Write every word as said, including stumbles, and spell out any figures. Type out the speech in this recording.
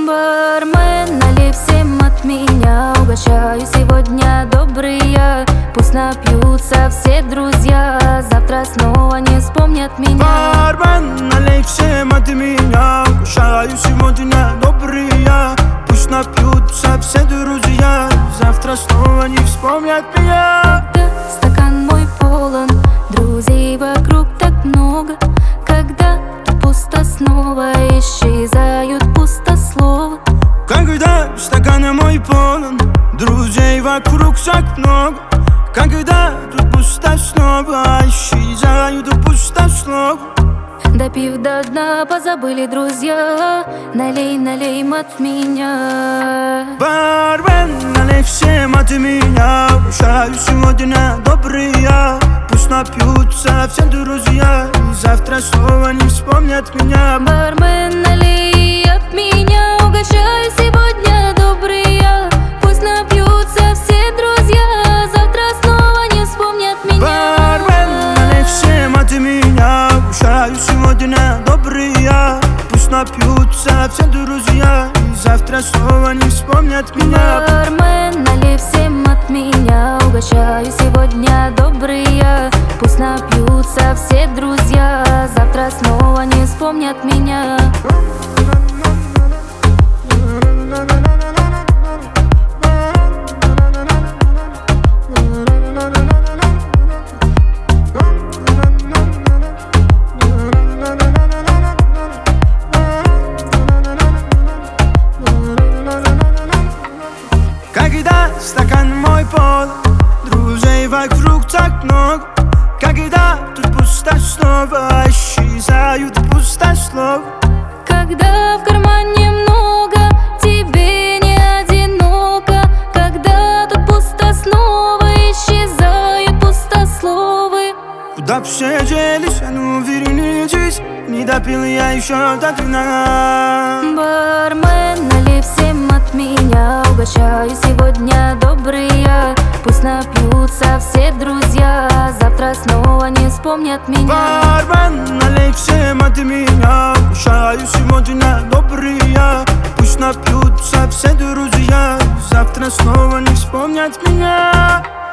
Бармен, налей всем от меня, угощаю сегодня добрые. Пусть напьются все друзья, завтра снова не вспомнят меня. Бармен, налей всем от меня, угощаю сегодня добрые. Пусть напьются все друзья, завтра снова не вспомнят меня. Когда стакан мой полон, друзей вокруг так много, когда пусто снова исчезают пустословы. Когда стакан мой полон, друзей вокруг так много, когда тут пусто снова исчезают пустословы. Допив до дна, позабыли друзья, налей, налей от меня. Бармен, налей всем от меня, угощаю сегодня добрые. Пусть напьются все друзья, завтра снова не вспомнят меня. Бармен, налей от меня, угощаю сегодня добрые. Пусть напьются все друзья, завтра снова не вспомнят меня. Бармен, налей всем от меня, угощаю сегодня добрые. Пусть напьются все друзья, завтра снова не вспомнят меня. Бармен, налей всем от меня, угощаю сегодня добрые. Пусть напьются все друзья, завтра снова не вспомнят меня. Когда стакан мой полон, друзей вокруг так много, когда тут пусто снова исчезают пустословы. Когда в кармане много, тебе не одиноко, когда тут пусто снова исчезают пустословы. Куда все делись, а ну вернитесь, не допил я еще до дна. Бармен, налей всем от меня, угощаю сегодня добрые. Пусть напьются все друзья, завтра снова не вспомнят меня. Бармен, налей всем от меня, угощаю сегодня добрые. Пусть напьются все друзья, завтра снова не вспомнят меня.